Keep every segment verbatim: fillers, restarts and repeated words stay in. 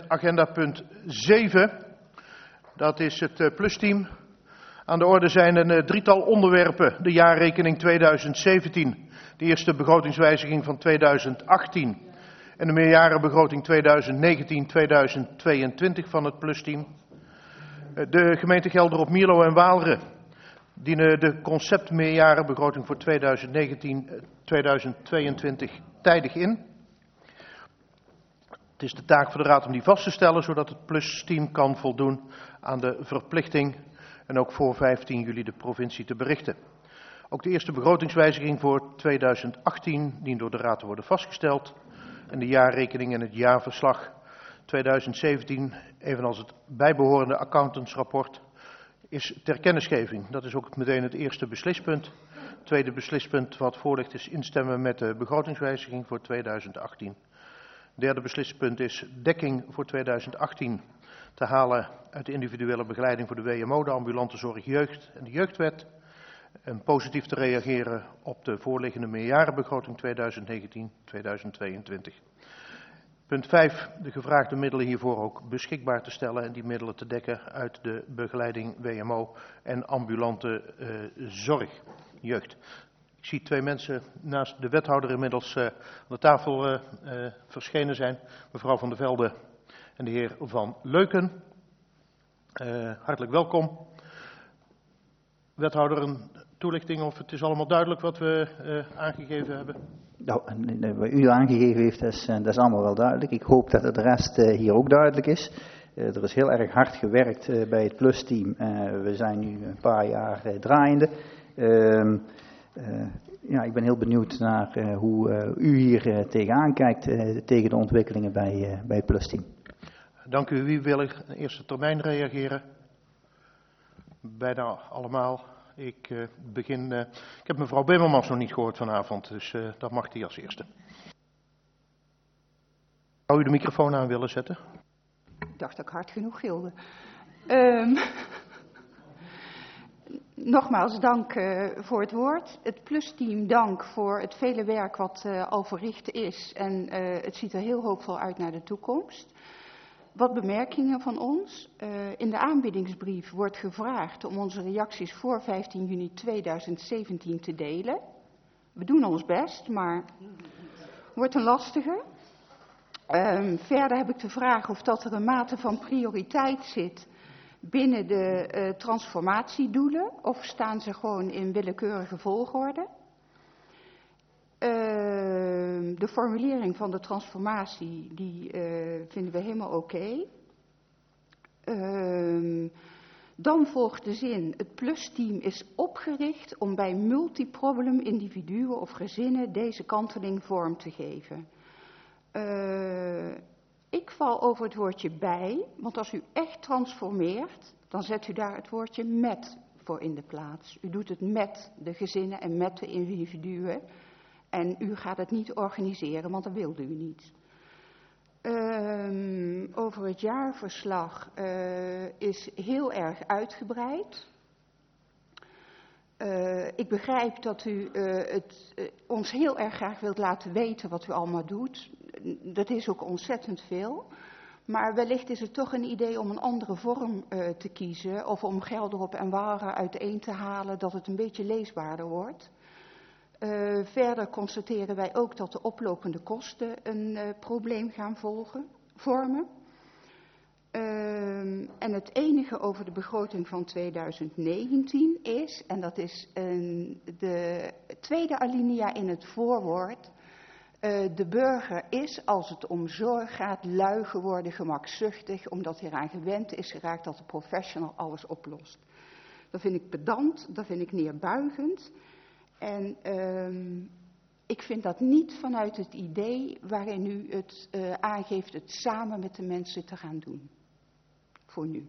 met agenda punt zeven. Dat is het uh, plusteam. Aan de orde zijn een uh, drietal onderwerpen. De jaarrekening tweeduizend zeventien, de eerste begrotingswijziging van tweeduizend achttien en de meerjarenbegroting tweeduizend negentien tot tweeduizend tweeëntwintig van het plusteam. Uh, de gemeente Gelder op Mierlo en Waalre dienen de concept meerjarenbegroting voor tweeduizend negentien tot tweeduizend tweeëntwintig tijdig in. Het is de taak voor de Raad om die vast te stellen, zodat het plusteam kan voldoen aan de verplichting en ook voor vijftien juli de provincie te berichten. Ook de eerste begrotingswijziging voor tweeduizend achttien dient door de Raad te worden vastgesteld. En de jaarrekening en het jaarverslag tweeduizend zeventien, evenals het bijbehorende accountantsrapport, is ter kennisgeving. Dat is ook meteen het eerste beslispunt. Het tweede beslispunt wat voor ligt is instemmen met de begrotingswijziging voor tweeduizend achttien. Derde beslispunt is dekking voor tweeduizend achttien te halen uit de individuele begeleiding voor de W M O, de ambulante zorg jeugd en de jeugdwet. En positief te reageren op de voorliggende meerjarenbegroting tweeduizend negentien tot tweeduizend tweeëntwintig. Punt vijf, de gevraagde middelen hiervoor ook beschikbaar te stellen en die middelen te dekken uit de begeleiding W M O en ambulante uh, zorg jeugd. Ik zie twee mensen naast de wethouder inmiddels uh, aan de tafel uh, uh, verschenen zijn. Mevrouw Van der Velde en de heer Van Leuken. Uh, hartelijk welkom. Wethouder, een toelichting of het is allemaal duidelijk wat we uh, aangegeven hebben? Nou, wat u aangegeven heeft, dat is, dat is allemaal wel duidelijk. Ik hoop dat de rest uh, hier ook duidelijk is. Uh, er is heel erg hard gewerkt uh, bij het plusteam. Uh, we zijn nu een paar jaar uh, draaiende. Uh, Uh, ja, ik ben heel benieuwd naar uh, hoe uh, u hier uh, tegenaan kijkt, uh, tegen de ontwikkelingen bij, uh, bij het plusteam. Dank u. Wie wil ik in eerste termijn reageren? Bijna allemaal. Ik uh, begin. Uh, ik heb mevrouw Bimmermans nog niet gehoord vanavond, dus uh, dat mag die als eerste. Zou u de microfoon aan willen zetten? Ik dacht dat ik hard genoeg gilde. Um... Nogmaals dank uh, voor het woord. Het plusteam dank voor het vele werk wat uh, al verricht is. En uh, het ziet er heel hoopvol uit naar de toekomst. Wat bemerkingen van ons. Uh, in de aanbiedingsbrief wordt gevraagd om onze reacties voor vijftien juni tweeduizend zeventien te delen. We doen ons best, maar wordt een lastige. Um, verder heb ik de vraag of dat er een mate van prioriteit zit binnen de uh, transformatiedoelen, of staan ze gewoon in willekeurige volgorde? Uh, de formulering van de transformatie, die uh, vinden we helemaal oké. Okay. Uh, dan volgt de zin, het plusteam is opgericht om bij multiproblem individuen of gezinnen deze kanteling vorm te geven. Uh, Ik val over het woordje bij, want als u echt transformeert, dan zet u daar het woordje met voor in de plaats. U doet het met de gezinnen en met de individuen. En u gaat het niet organiseren, want dat wilde u niet. Um, over het jaarverslag uh, is heel erg uitgebreid. Uh, ik begrijp dat u uh, het, uh, ons heel erg graag wilt laten weten wat u allemaal doet. Dat is ook ontzettend veel. Maar wellicht is het toch een idee om een andere vorm uh, te kiezen. Of om Gelderop en Waalre uiteen te halen, dat het een beetje leesbaarder wordt. Uh, verder constateren wij ook dat de oplopende kosten een uh, probleem gaan volgen, vormen. Uh, en het enige over de begroting van tweeduizend negentien is, en dat is een, de tweede alinea in het voorwoord, uh, de burger is, als het om zorg gaat, lui geworden, gemakzuchtig, omdat hij eraan gewend is geraakt dat de professional alles oplost. Dat vind ik pedant, dat vind ik neerbuigend. En uh, ik vind dat niet vanuit het idee waarin u het uh, aangeeft het samen met de mensen te gaan doen. Voor nu.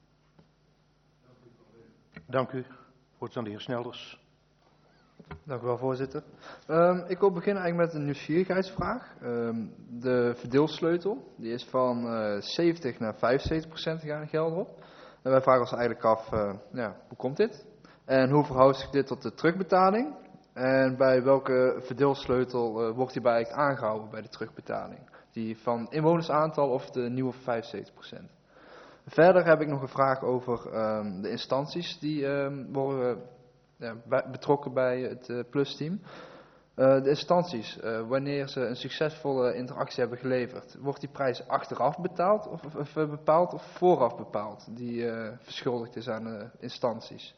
Dank u. Woord aan de heer Snelders. Dank u wel, voorzitter. Um, ik wil beginnen eigenlijk met een nieuwsgierigheidsvraag. Um, de verdeelsleutel, die is van uh, zeventig naar vijfenzeventig procent gegaan in Gelderop. En wij vragen ons eigenlijk af, uh, ja, hoe komt dit? En hoe verhoudt zich dit tot de terugbetaling? En bij welke verdeelsleutel uh, wordt die bij eigenlijk aangehouden bij de terugbetaling? Die van inwonersaantal of de nieuwe vijfenzeventig procent. Verder heb ik nog een vraag over um, de instanties die um, worden uh, bij, betrokken bij het uh, plusteam. Uh, de instanties, uh, wanneer ze een succesvolle interactie hebben geleverd, wordt die prijs achteraf betaald of, of, of bepaald of vooraf bepaald, die uh, verschuldigd is aan de instanties?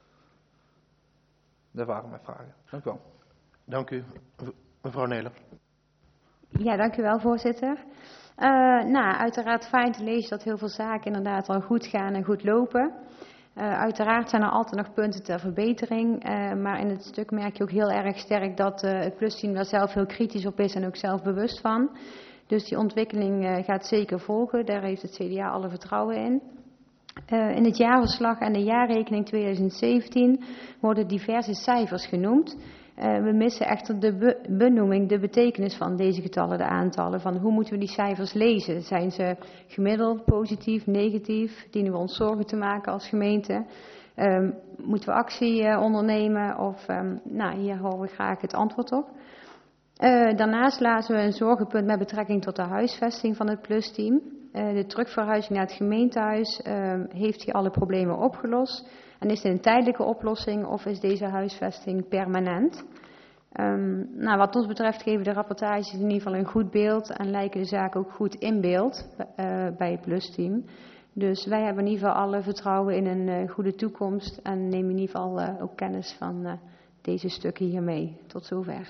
Dat waren mijn vragen. Dank u wel. Dank u. Mevrouw Nelen. Ja, dank u wel, voorzitter. Uh, nou, uiteraard fijn te lezen dat heel veel zaken inderdaad al goed gaan en goed lopen. Uh, uiteraard zijn er altijd nog punten ter verbetering, uh, maar in het stuk merk je ook heel erg sterk dat uh, het plusteam daar zelf heel kritisch op is en ook zelf bewust van. Dus die ontwikkeling uh, gaat zeker volgen, daar heeft het C D A alle vertrouwen in. Uh, in het jaarverslag en de jaarrekening tweeduizend zeventien worden diverse cijfers genoemd. Uh, we missen echter de be- benoeming, de betekenis van deze getallen, de aantallen. Van hoe moeten we die cijfers lezen? Zijn ze gemiddeld, positief, negatief? Dienen we ons zorgen te maken als gemeente? Um, moeten we actie uh, ondernemen? Of, um, nou, hier horen we graag het antwoord op. Uh, daarnaast lazen we een zorgenpunt met betrekking tot de huisvesting van het plusteam. Uh, de terugverhuizing naar het gemeentehuis, uh, heeft hij alle problemen opgelost? En is dit een tijdelijke oplossing of is deze huisvesting permanent? Um, nou, wat ons betreft geven de rapportages in ieder geval een goed beeld en lijken de zaken ook goed in beeld uh, bij het plusteam. Dus wij hebben in ieder geval alle vertrouwen in een uh, goede toekomst en nemen in ieder geval uh, ook kennis van uh, deze stukken hiermee. Tot zover.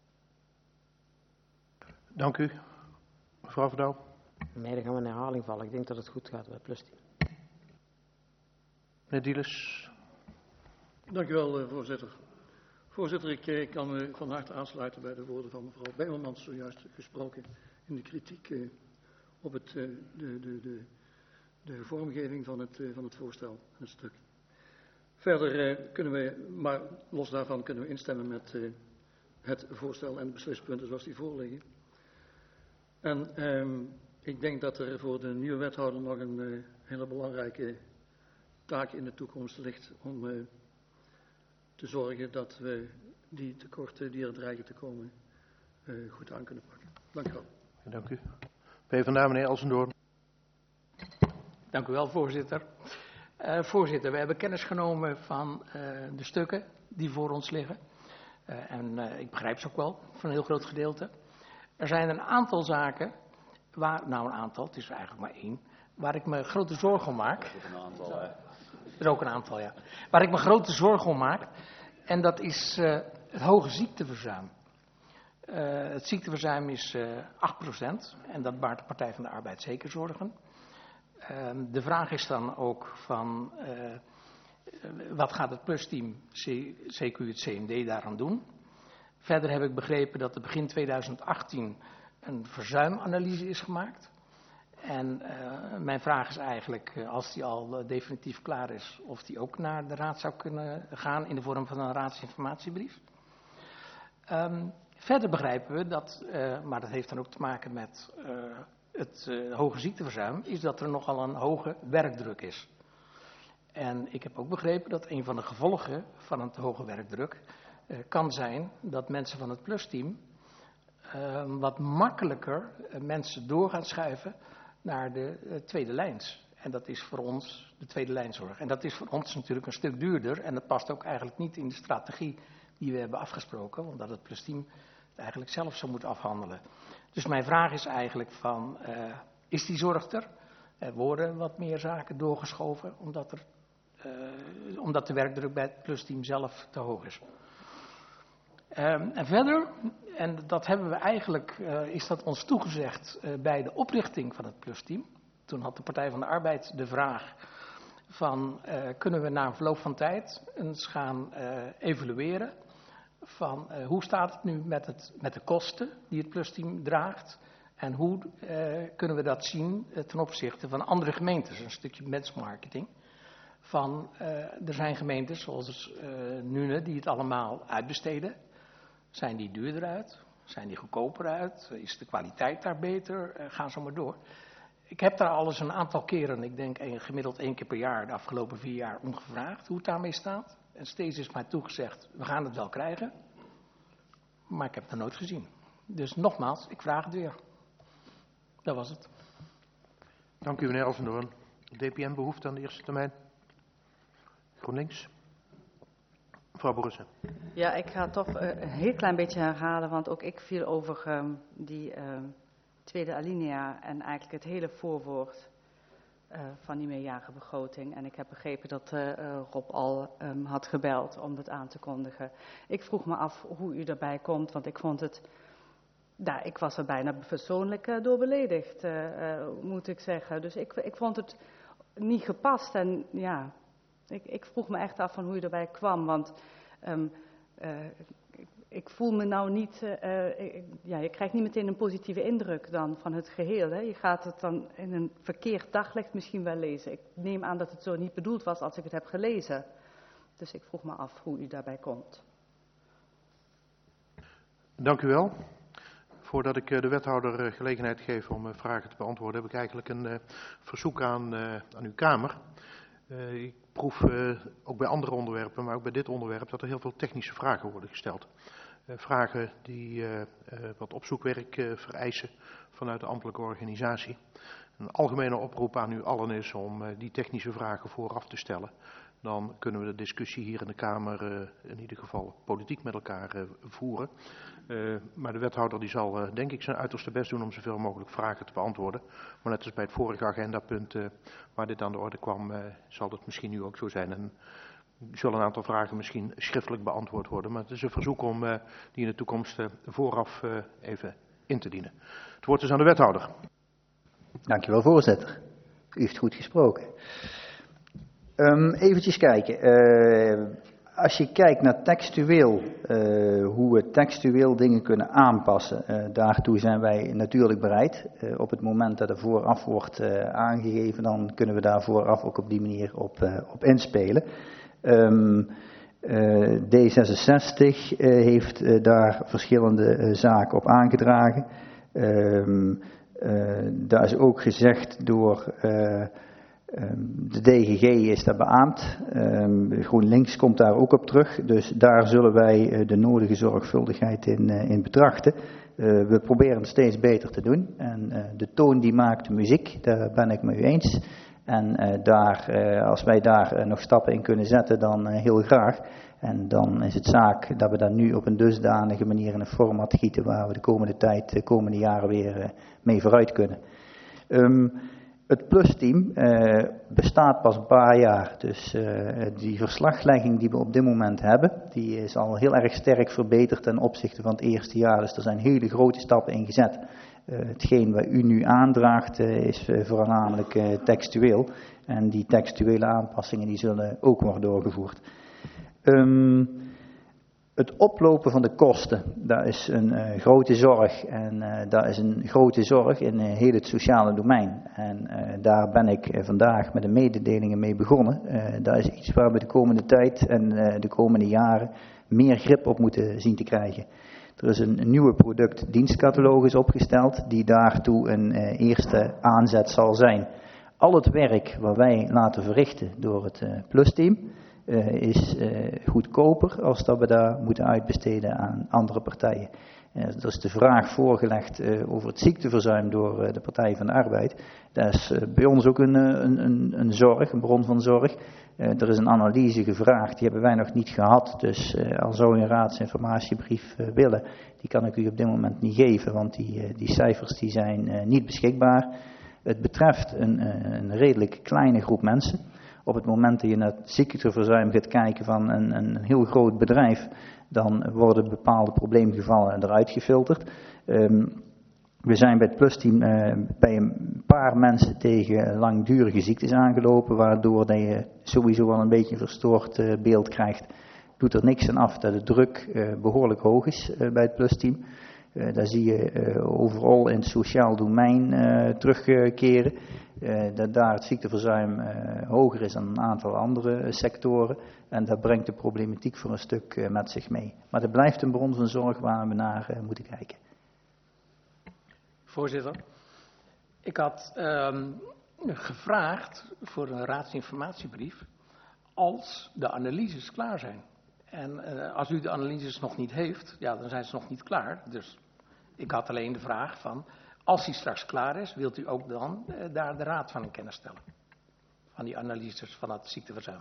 Dank u. Mevrouw Verdouw. Nee, dan gaan we in herhaling vallen. Ik denk dat het goed gaat bij het plusteam. Meneer Dielis. Dank u wel, uh, voorzitter. Voorzitter, ik uh, kan me van harte aansluiten bij de woorden van mevrouw Bijlmans, zojuist gesproken in de kritiek uh, op het, uh, de, de, de, de vormgeving van het, uh, van het voorstel, het stuk. Verder uh, kunnen we, maar los daarvan kunnen we instemmen met uh, het voorstel en de beslispunten zoals die voorliggen. En um, ik denk dat er voor de nieuwe wethouder nog een uh, hele belangrijke taak in de toekomst ligt om uh, te zorgen dat we die tekorten die er dreigen te komen uh, goed aan kunnen pakken. Dank u wel. Dank u. PvdA, meneer Elsendoorn. Dank u wel, voorzitter. Uh, voorzitter, we hebben kennis genomen van uh, de stukken die voor ons liggen. Uh, en uh, ik begrijp ze ook wel, voor een heel groot gedeelte. Er zijn een aantal zaken, waar, nou een aantal, het is er eigenlijk maar één, waar ik me grote zorgen om maak. Dat is ook een aantal, hè? Er is ook een aantal, ja. Waar ik me grote zorgen om maak. En dat is uh, het hoge ziekteverzuim. Uh, het ziekteverzuim is uh, acht procent. En dat baart de Partij van de Arbeid zeker zorgen. Uh, de vraag is dan ook van, uh, wat gaat het plusteam, C Q het C M D, daaraan doen? Verder heb ik begrepen dat er begin tweeduizend achttien een verzuimanalyse is gemaakt. En uh, mijn vraag is eigenlijk, uh, als die al uh, definitief klaar is, of die ook naar de raad zou kunnen gaan in de vorm van een raadsinformatiebrief. Um, verder begrijpen we dat, uh, maar dat heeft dan ook te maken met uh, het uh, hoge ziekteverzuim, is dat er nogal een hoge werkdruk is. En ik heb ook begrepen dat een van de gevolgen van een te hoge werkdruk uh, kan zijn dat mensen van het plusteam uh, wat makkelijker uh, mensen door gaan schuiven naar de uh, tweede lijns. En dat is voor ons de tweede lijnzorg. En dat is voor ons natuurlijk een stuk duurder. En dat past ook eigenlijk niet in de strategie die we hebben afgesproken. Omdat het plusteam het eigenlijk zelf zou moeten afhandelen. Dus mijn vraag is eigenlijk van, uh, is die zorg er? Er worden wat meer zaken doorgeschoven omdat, er, uh, omdat de werkdruk bij het plusteam zelf te hoog is. Um, en verder, en dat hebben we eigenlijk, uh, is dat ons toegezegd uh, bij de oprichting van het plusteam. Toen had de Partij van de Arbeid de vraag van, uh, kunnen we na een verloop van tijd eens gaan uh, evalueren van uh, hoe staat het nu met, het, met de kosten die het plusteam draagt en hoe uh, kunnen we dat zien uh, ten opzichte van andere gemeentes, een stukje benchmarking. Van, uh, er zijn gemeentes zoals uh, Nune die het allemaal uitbesteden. Zijn die duurder uit? Zijn die goedkoper uit? Is de kwaliteit daar beter? Uh, ga zo maar door. Ik heb daar al eens een aantal keren, ik denk een, gemiddeld één keer per jaar, de afgelopen vier jaar, om gevraagd hoe het daarmee staat. En steeds is mij toegezegd, we gaan het wel krijgen. Maar ik heb het nog nooit gezien. Dus nogmaals, ik vraag het weer. Dat was het. Dank u, meneer Elsendoorn. D P M behoefte aan de eerste termijn. GroenLinks. Mevrouw Boerissen. Ja, ik ga toch uh, een heel klein beetje herhalen, want ook ik viel over um, die uh, tweede alinea en eigenlijk het hele voorwoord uh, van die meerjarige begroting. En ik heb begrepen dat uh, Rob al um, had gebeld om het aan te kondigen. Ik vroeg me af hoe u daarbij komt, want ik vond het... Nou, ik was er bijna persoonlijk uh, door beledigd, uh, uh, moet ik zeggen. Dus ik, ik vond het niet gepast en ja, ik, ik vroeg me echt af van hoe je erbij kwam. Want um, uh, ik, ik voel me nou niet, uh, ik, ja, je krijgt niet meteen een positieve indruk dan van het geheel. Hè. Je gaat het dan in een verkeerd daglicht misschien wel lezen. Ik neem aan dat het zo niet bedoeld was als ik het heb gelezen. Dus ik vroeg me af hoe u daarbij komt. Dank u wel. Voordat ik de wethouder gelegenheid geef om vragen te beantwoorden, heb ik eigenlijk een uh, verzoek aan, uh, aan uw Kamer. Uh, ik proef uh, ook bij andere onderwerpen, maar ook bij dit onderwerp, dat er heel veel technische vragen worden gesteld. Uh, vragen die uh, uh, wat opzoekwerk uh, vereisen vanuit de ambtelijke organisatie. Een algemene oproep aan u allen is om uh, die technische vragen vooraf te stellen. Dan kunnen we de discussie hier in de Kamer uh, in ieder geval politiek met elkaar uh, voeren. Uh, maar de wethouder die zal uh, denk ik zijn uiterste best doen om zoveel mogelijk vragen te beantwoorden. Maar net als bij het vorige agendapunt uh, waar dit aan de orde kwam, uh, zal dat misschien nu ook zo zijn. En er zullen een aantal vragen misschien schriftelijk beantwoord worden. Maar het is een verzoek om uh, die in de toekomst uh, vooraf uh, even in te dienen. Het woord is aan de wethouder. Dank u wel, voorzitter. U heeft goed gesproken. Um, eventjes kijken. Uh, als je kijkt naar textueel, uh, hoe we textueel dingen kunnen aanpassen, uh, daartoe zijn wij natuurlijk bereid. Uh, op het moment dat er vooraf wordt uh, aangegeven, dan kunnen we daar vooraf ook op die manier op, uh, op inspelen. Um, uh, D zesenzestig uh, heeft uh, daar verschillende uh, zaken op aangedragen. Um, uh, daar is ook gezegd door... Uh, De D G G is daar beaamd, GroenLinks komt daar ook op terug, dus daar zullen wij de nodige zorgvuldigheid in, in betrachten. We proberen het steeds beter te doen en de toon die maakt de muziek, daar ben ik met u eens. En daar, als wij daar nog stappen in kunnen zetten, dan heel graag. En dan is het zaak dat we dat nu op een dusdanige manier in een format gieten waar we de komende tijd, de komende jaren weer mee vooruit kunnen. Um, Het plusteam uh, bestaat pas een paar jaar, dus uh, die verslaglegging die we op dit moment hebben, die is al heel erg sterk verbeterd ten opzichte van het eerste jaar. Dus er zijn hele grote stappen in gezet. Uh, hetgeen wat u nu aandraagt uh, is uh, voornamelijk uh, textueel en die textuele aanpassingen die zullen ook worden doorgevoerd. Um, Het oplopen van de kosten, dat is een uh, grote zorg en uh, dat is een grote zorg in uh, heel het sociale domein. En uh, daar ben ik uh, vandaag met de mededelingen mee begonnen. Uh, dat is iets waar we de komende tijd en uh, de komende jaren meer grip op moeten zien te krijgen. Er is een, een nieuwe product-dienstcatalogus opgesteld die daartoe een uh, eerste aanzet zal zijn. Al het werk wat wij laten verrichten door het uh, plusteam... Uh, is uh, goedkoper als dat we daar moeten uitbesteden aan andere partijen. Uh, er is de vraag voorgelegd uh, over het ziekteverzuim door uh, de Partij van de Arbeid. Dat is uh, bij ons ook een, een, een, een zorg, een bron van zorg. Uh, er is een analyse gevraagd, die hebben wij nog niet gehad. Dus uh, al zou u een raadsinformatiebrief uh, willen, die kan ik u op dit moment niet geven, want die, uh, die cijfers die zijn uh, niet beschikbaar. Het betreft een, uh, een redelijk kleine groep mensen. Op het moment dat je naar het ziekteverzuim gaat kijken van een, een heel groot bedrijf, dan worden bepaalde probleemgevallen eruit gefilterd. Um, we zijn bij het plusteam uh, bij een paar mensen tegen langdurige ziektes aangelopen, waardoor dat je sowieso wel een beetje een verstoord uh, beeld krijgt. Doet er niks aan af dat de druk uh, behoorlijk hoog is uh, bij het plusteam. Uh, daar zie je uh, overal in het sociaal domein uh, terugkeren. Uh, dat daar het ziekteverzuim uh, hoger is dan een aantal andere uh, sectoren. En dat brengt de problematiek voor een stuk uh, met zich mee. Maar het blijft een bron van zorg waar we naar uh, moeten kijken. Voorzitter, ik had um, gevraagd voor een raadsinformatiebrief als de analyses klaar zijn. En uh, als u de analyses nog niet heeft, ja, dan zijn ze nog niet klaar. Dus ik had alleen de vraag van, Als die straks klaar is, wilt u ook dan uh, daar de raad van in kennis stellen? Van die analyses van het ziekteverzuim.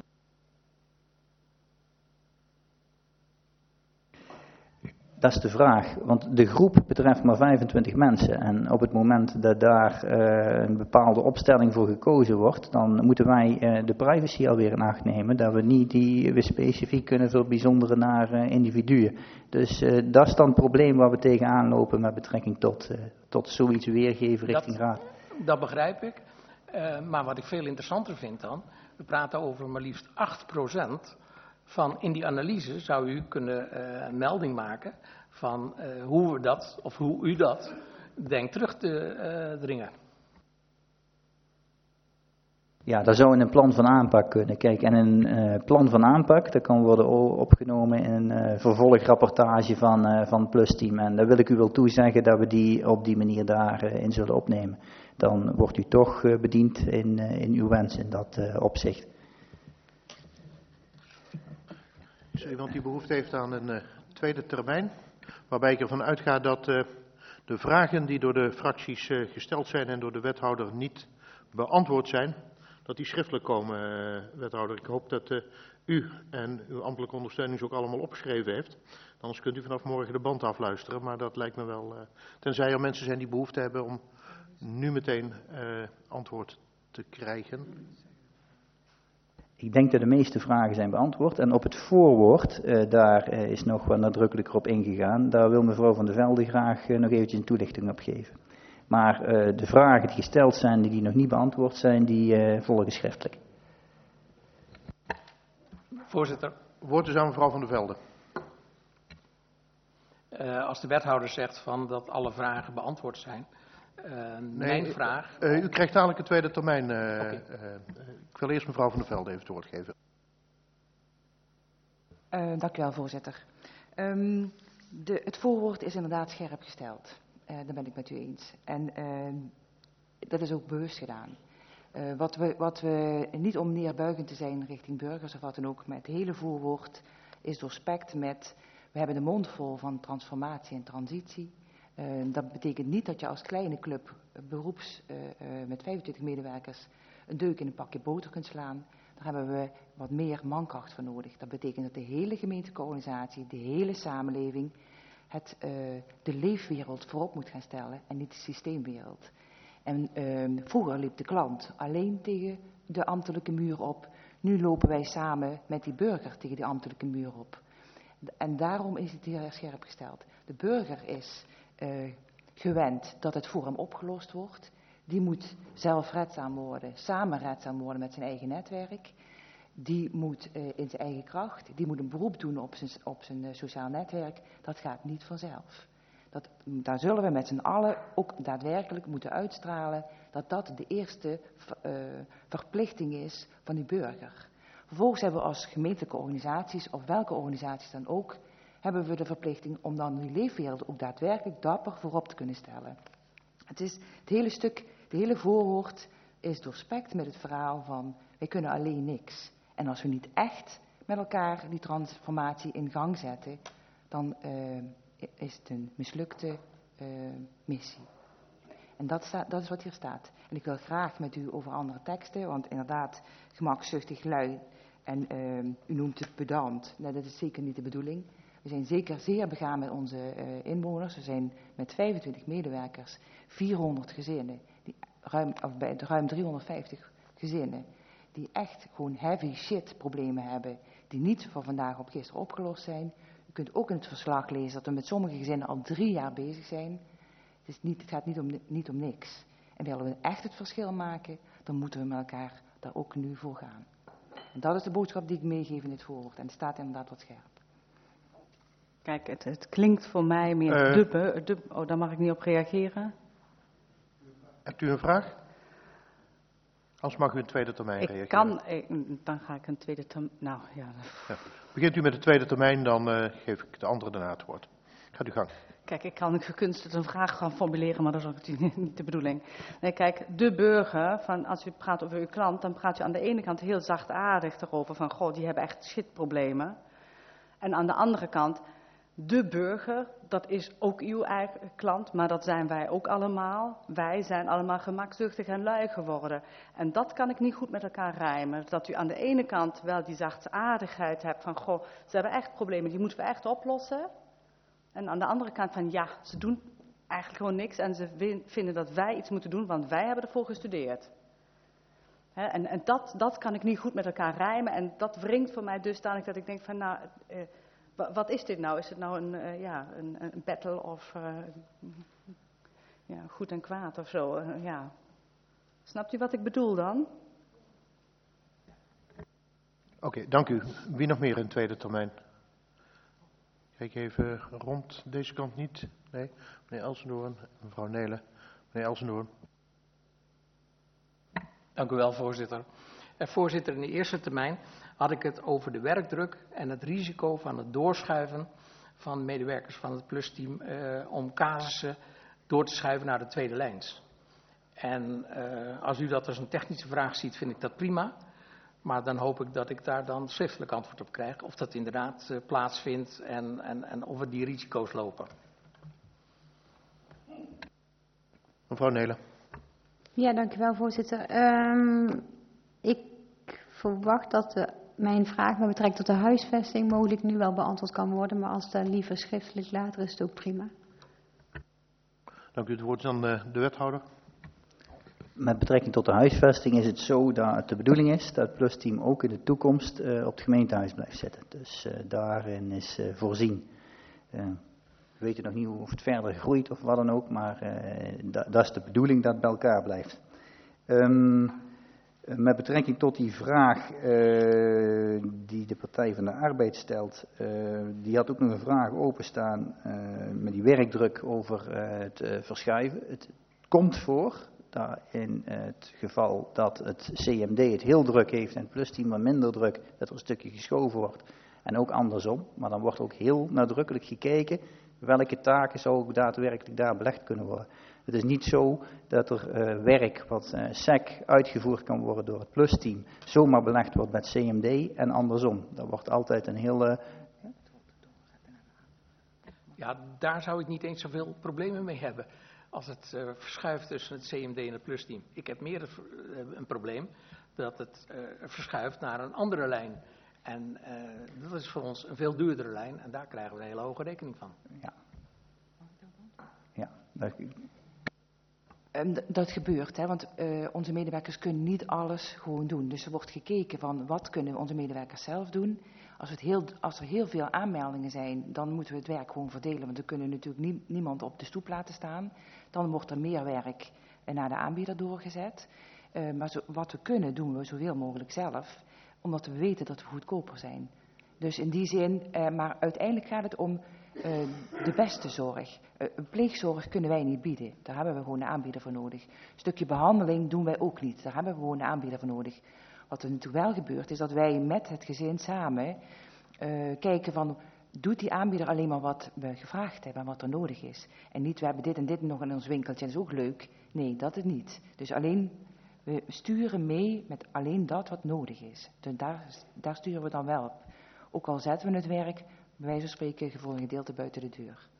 Dat is de vraag, want de groep betreft maar vijfentwintig mensen en op het moment dat daar uh, een bepaalde opstelling voor gekozen wordt, dan moeten wij uh, de privacy alweer in acht nemen, dat we niet die we specifiek kunnen verbijzonderen naar uh, individuen. Dus uh, dat is dan het probleem waar we tegenaan lopen met betrekking tot, uh, tot zoiets weergeven richting dat, raad. Dat begrijp ik, uh, maar wat ik veel interessanter vind dan, we praten over maar liefst acht procent. Van in die analyse zou u kunnen uh, een melding maken van uh, hoe we dat, of hoe u dat denkt terug te uh, dringen. Ja, dat zou in een plan van aanpak kunnen. Kijk, en een uh, plan van aanpak, dat kan worden opgenomen in een uh, vervolgrapportage van, uh, van het Plus-team. En daar wil ik u wel toezeggen dat we die op die manier daarin uh, zullen opnemen. Dan wordt u toch uh, bediend in, uh, in uw wens in dat uh, opzicht. Is er iemand die behoefte heeft aan een uh, tweede termijn? Waarbij ik ervan uitga dat uh, de vragen die door de fracties uh, gesteld zijn en door de wethouder niet beantwoord zijn, dat die schriftelijk komen, uh, wethouder. Ik hoop dat uh, u en uw ambtelijke ondersteuning ze ook allemaal opgeschreven heeft. Anders kunt u vanaf morgen de band afluisteren, maar dat lijkt me wel, uh, tenzij er mensen zijn die behoefte hebben om nu meteen uh, antwoord te krijgen. Ik denk dat de meeste vragen zijn beantwoord. En op het voorwoord, uh, daar uh, is nog wat nadrukkelijker op ingegaan. Daar wil mevrouw Van der Velde graag uh, nog eventjes een toelichting op geven. Maar uh, de vragen die gesteld zijn, die, die nog niet beantwoord zijn, die uh, volgen schriftelijk. Voorzitter. Woord is aan mevrouw Van der Velde. Uh, als de wethouder zegt van dat alle vragen beantwoord zijn. Uh, nee, mijn vraag... Uh, u krijgt dadelijk een tweede termijn. Uh, okay. uh, ik wil eerst mevrouw Van der Velde even het woord geven. Uh, dank u wel, voorzitter. Um, de, het voorwoord is inderdaad scherp gesteld. Uh, daar ben ik met u eens. En uh, dat is ook bewust gedaan. Uh, wat, we, wat we, niet om neerbuigend te zijn richting burgers of wat dan ook, maar het hele voorwoord is doorspekt met, we hebben de mond vol van transformatie en transitie. Uh, dat betekent niet dat je als kleine club uh, beroeps uh, uh, met vijfentwintig medewerkers een deuk in een pakje boter kunt slaan. Daar hebben we wat meer mankracht voor nodig. Dat betekent dat de hele gemeentelijke organisatie, de hele samenleving, het, uh, de leefwereld voorop moet gaan stellen en niet de systeemwereld. En uh, vroeger liep de klant alleen tegen de ambtelijke muur op. Nu lopen wij samen met die burger tegen die ambtelijke muur op. En daarom is het heel erg scherp gesteld. De burger is uh, gewend dat het voor hem opgelost wordt. Die moet zelf redzaam worden, samen redzaam worden met zijn eigen netwerk. Die moet uh, in zijn eigen kracht, die moet een beroep doen op zijn, op zijn uh, sociaal netwerk. Dat gaat niet vanzelf. Dat, daar zullen we met z'n allen ook daadwerkelijk moeten uitstralen dat dat de eerste uh, verplichting is van die burger. Vervolgens hebben we als gemeentelijke organisaties, of welke organisaties dan ook, hebben we de verplichting om dan die leefwereld ook daadwerkelijk dapper voorop te kunnen stellen. Het is het hele stuk, de hele voorwoord is doorspekt met het verhaal van wij kunnen alleen niks. En als we niet echt met elkaar die transformatie in gang zetten, dan uh, is het een mislukte uh, missie. En dat, sta, dat is wat hier staat. En ik wil graag met u over andere teksten, want inderdaad, gemakzuchtig lui en uh, u noemt het pedant. Nou, dat is zeker niet de bedoeling. We zijn zeker zeer begaan met onze uh, inwoners. We zijn met vijfentwintig medewerkers, vierhonderd gezinnen, die ruim, of bij ruim driehonderdvijftig gezinnen, die echt gewoon heavy shit problemen hebben, die niet van vandaag op gisteren opgelost zijn. U kunt ook in het verslag lezen dat we met sommige gezinnen al drie jaar bezig zijn. Het, is niet, het gaat niet om, niet om niks. En willen we echt het verschil maken, dan moeten we met elkaar daar ook nu voor gaan. En dat is de boodschap die ik meegeef in dit voorwoord. En het staat inderdaad wat scherp. Kijk, het, het klinkt voor mij meer Uh, duppen. Dub, oh, daar mag ik niet op reageren. Hebt u een vraag? Anders mag u een tweede termijn Ik reageren. kan, ik, dan ga ik een tweede termijn. Nou ja. Ja. Begint u met de tweede termijn, dan uh, geef ik de andere daarna het woord. Gaat u gang. Kijk, ik kan gekunsteld een vraag gaan formuleren, maar dat is ook natuurlijk niet de bedoeling. Nee, kijk, de burger, van als u praat over uw klant, dan praat u aan de ene kant heel zachtaardig erover van, goh, die hebben echt shitproblemen. En aan de andere kant De burger, dat is ook uw eigen klant, maar dat zijn wij ook allemaal. Wij zijn allemaal gemakzuchtig en lui geworden. En dat kan ik niet goed met elkaar rijmen. Dat u aan de ene kant wel die zachtaardigheid hebt van, goh, ze hebben echt problemen, die moeten we echt oplossen. En aan de andere kant van, ja, ze doen eigenlijk gewoon niks en ze vinden dat wij iets moeten doen, want wij hebben ervoor gestudeerd. He, en en dat, dat kan ik niet goed met elkaar rijmen en dat wringt voor mij dusdanig dat ik denk van, nou, eh, wat is dit nou? Is het nou een, uh, ja, een, een battle of uh, ja, goed en kwaad of zo? Uh, ja. Snapt u wat ik bedoel dan? Oké, okay, dank u. Wie nog meer in tweede termijn? Kijk even rond, deze kant niet. Nee, meneer Elsendoorn, mevrouw Nelen. Meneer Elsendoorn. Dank u wel, voorzitter. Eh, voorzitter, in de eerste termijn had ik het over de werkdruk en het risico van het doorschuiven van medewerkers van het plusteam eh, om casussen door te schuiven naar de tweede lijns. En eh, als u dat als een technische vraag ziet, vind ik dat prima. Maar dan hoop ik dat ik daar dan schriftelijk antwoord op krijg. Of dat inderdaad uh, plaatsvindt en, en, en of we die risico's lopen. Mevrouw Nelen. Ja, dank u wel, voorzitter. Um, ik verwacht dat de, mijn vraag met betrekking tot de huisvesting mogelijk nu wel beantwoord kan worden. Maar als dat liever schriftelijk later is het ook prima. Dank u. Het woord is aan de, de wethouder. Met betrekking tot de huisvesting is het zo dat het de bedoeling is dat het plusteam ook in de toekomst uh, op het gemeentehuis blijft zitten. Dus uh, daarin is uh, voorzien. Uh, we weten nog niet of het verder groeit of wat dan ook, maar uh, da dat is de bedoeling dat het bij elkaar blijft. Um, met betrekking tot die vraag uh, die de Partij van de Arbeid stelt, uh, die had ook nog een vraag openstaan uh, met die werkdruk over uh, het uh, verschuiven. Het komt voor. In het geval dat het C M D het heel druk heeft en het plusteam wat minder druk, dat er een stukje geschoven wordt. En ook andersom, maar dan wordt ook heel nadrukkelijk gekeken welke taken zou ook daadwerkelijk daar belegd kunnen worden. Het is niet zo dat er uh, werk wat uh, S E C uitgevoerd kan worden door het plusteam zomaar belegd wordt met C M D en andersom. Daar wordt altijd een hele... Ja, daar zou ik niet eens zoveel problemen mee hebben. Als het uh, verschuift tussen het C M D en het plusteam. Ik heb meer uh, een probleem dat het uh, verschuift naar een andere lijn. En uh, dat is voor ons een veel duurdere lijn en daar krijgen we een hele hoge rekening van. Ja, ja dat... Um, dat gebeurt, hè, want uh, onze medewerkers kunnen niet alles gewoon doen. Dus er wordt gekeken van wat kunnen onze medewerkers zelf doen. Als, het heel, als er heel veel aanmeldingen zijn, dan moeten we het werk gewoon verdelen. Want we kunnen natuurlijk nie, niemand op de stoep laten staan. Dan wordt er meer werk naar de aanbieder doorgezet. Uh, maar zo, wat we kunnen, doen we zoveel mogelijk zelf. Omdat we weten dat we goedkoper zijn. Dus in die zin, uh, maar uiteindelijk gaat het om uh, de beste zorg. Uh, pleegzorg kunnen wij niet bieden. Daar hebben we gewoon een aanbieder voor nodig. Een stukje behandeling doen wij ook niet. Daar hebben we gewoon een aanbieder voor nodig. Wat er natuurlijk wel gebeurt, is dat wij met het gezin samen uh, kijken van, doet die aanbieder alleen maar wat we gevraagd hebben en wat er nodig is. En niet, we hebben dit en dit nog in ons winkeltje, dat is ook leuk. Nee, dat is niet. Dus alleen, we sturen mee met alleen dat wat nodig is. Dus daar, daar sturen we dan wel op. Ook al zetten we het werk, bij wijze van spreken, voor een gedeelte buiten de deur.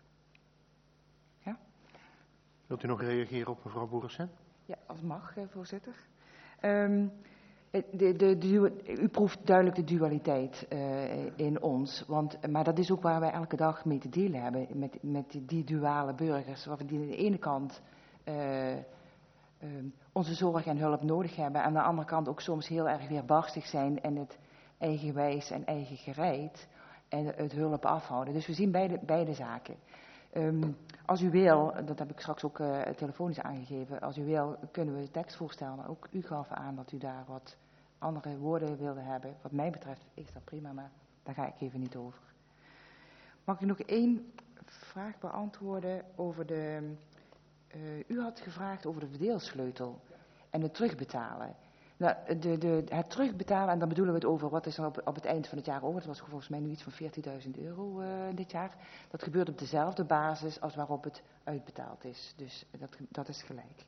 Ja? Wilt u nog reageren op mevrouw Boerensen? Ja, als mag, voorzitter. Um, De, de, de, u proeft duidelijk de dualiteit uh, in ons, want, maar dat is ook waar wij elke dag mee te delen hebben, met, met die, die duale burgers, waar we die aan de ene kant uh, uh, onze zorg en hulp nodig hebben, en aan de andere kant ook soms heel erg weerbarstig zijn en het eigenwijs en eigen gereid en het hulp afhouden. Dus we zien beide, beide zaken. Um, als u wil, dat heb ik straks ook uh, telefonisch aangegeven, als u wil kunnen we de tekst voorstellen, maar ook u gaf aan dat u daar wat andere woorden wilde hebben. Wat mij betreft is dat prima, maar daar ga ik even niet over. Mag ik nog één vraag beantwoorden over de... Uh, u had gevraagd over de verdeelsleutel en het terugbetalen. Nou, de, de, het terugbetalen, en dan bedoelen we het over wat is er op, op het eind van het jaar over. Dat was volgens mij nu iets van veertienduizend euro uh, dit jaar. Dat gebeurt op dezelfde basis als waarop het uitbetaald is. Dus dat, dat is gelijk.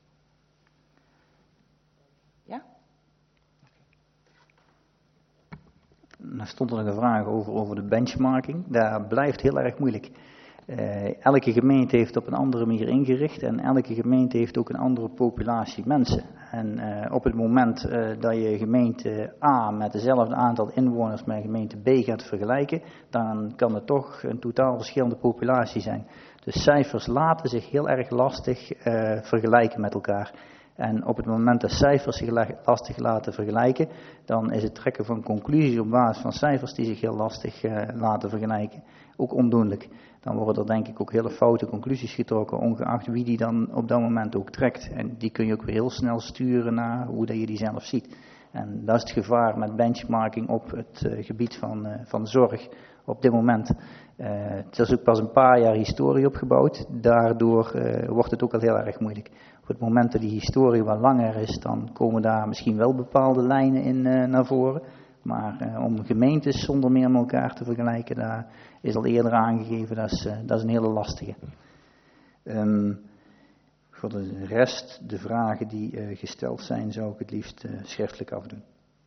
Ja? dan stond er nog een vraag over, over de benchmarking. Dat blijft heel erg moeilijk. Uh, elke gemeente heeft op een andere manier ingericht en elke gemeente heeft ook een andere populatie mensen. En uh, op het moment uh, dat je gemeente A met dezelfde aantal inwoners met gemeente B gaat vergelijken, dan kan het toch een totaal verschillende populatie zijn. Dus cijfers laten zich heel erg lastig uh, vergelijken met elkaar. En op het moment dat cijfers zich lastig laten vergelijken, dan is het trekken van conclusies op basis van cijfers die zich heel lastig uh, laten vergelijken ook ondoenlijk. Dan worden er denk ik ook hele foute conclusies getrokken, ongeacht wie die dan op dat moment ook trekt. En die kun je ook weer heel snel sturen naar hoe dat je die zelf ziet. En dat is het gevaar met benchmarking op het uh, gebied van, uh, van zorg op dit moment. Uh, het is ook pas een paar jaar historie opgebouwd, daardoor uh, wordt het ook al heel erg moeilijk. Op het moment dat die historie wat langer is, dan komen daar misschien wel bepaalde lijnen in uh, naar voren. Maar uh, om gemeentes zonder meer met elkaar te vergelijken, daar is al eerder aangegeven, dat is, uh, dat is een hele lastige. Um, voor de rest, de vragen die uh, gesteld zijn, zou ik het liefst uh, schriftelijk afdoen.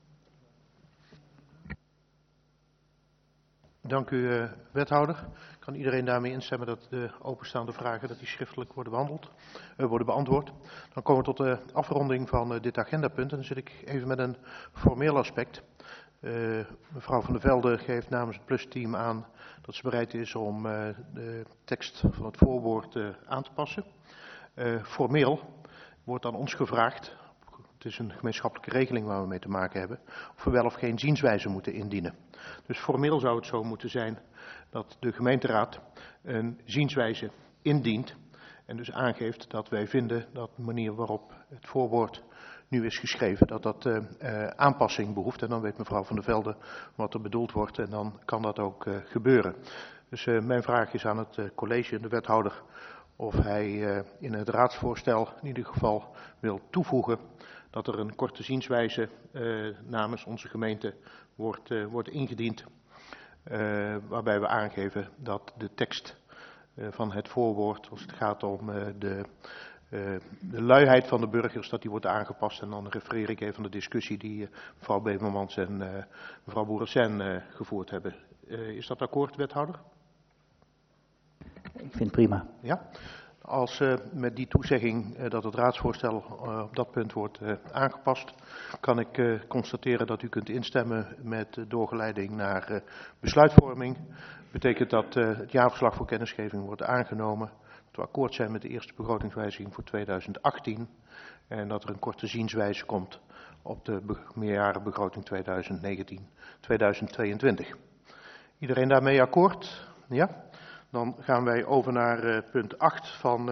Dank u, uh, wethouder. Kan iedereen daarmee instemmen dat de openstaande vragen dat die schriftelijk worden behandeld, uh, worden beantwoord? Dan komen we tot de afronding van uh, dit agendapunt. En dan zit ik even met een formeel aspect. Uh, mevrouw Van der Velde geeft namens het PLUS-team aan dat ze bereid is om uh, de tekst van het voorwoord uh, aan te passen. Uh, formeel wordt aan ons gevraagd, het is een gemeenschappelijke regeling waar we mee te maken hebben, of we wel of geen zienswijze moeten indienen. Dus formeel zou het zo moeten zijn dat de gemeenteraad een zienswijze indient en dus aangeeft dat wij vinden dat de manier waarop het voorwoord nu is geschreven, dat dat uh, uh, aanpassing behoeft. En dan weet mevrouw Van der Velde wat er bedoeld wordt en dan kan dat ook uh, gebeuren. Dus uh, mijn vraag is aan het uh, college en de wethouder of hij uh, in het raadsvoorstel in ieder geval wil toevoegen dat er een korte zienswijze uh, namens onze gemeente wordt, uh, wordt ingediend. Uh, waarbij we aangeven dat de tekst uh, van het voorwoord, als het gaat om uh, de, uh, de luiheid van de burgers, dat die wordt aangepast. En dan refereer ik even aan de discussie die uh, mevrouw Bevermans en uh, mevrouw Boerensen uh, gevoerd hebben. Uh, is dat akkoord, wethouder? Ik vind het prima. Ja. Als uh, met die toezegging uh, dat het raadsvoorstel uh, op dat punt wordt uh, aangepast, kan ik uh, constateren dat u kunt instemmen met uh, doorgeleiding naar uh, besluitvorming. Betekent dat uh, het jaarverslag voor kennisgeving wordt aangenomen, dat we akkoord zijn met de eerste begrotingswijziging voor tweeduizend achttien en dat er een korte zienswijze komt op de be- meerjarenbegroting tweeduizend negentien tot tweeduizend tweeëntwintig. Iedereen daarmee akkoord? Ja? Dan gaan wij over naar uh, punt acht van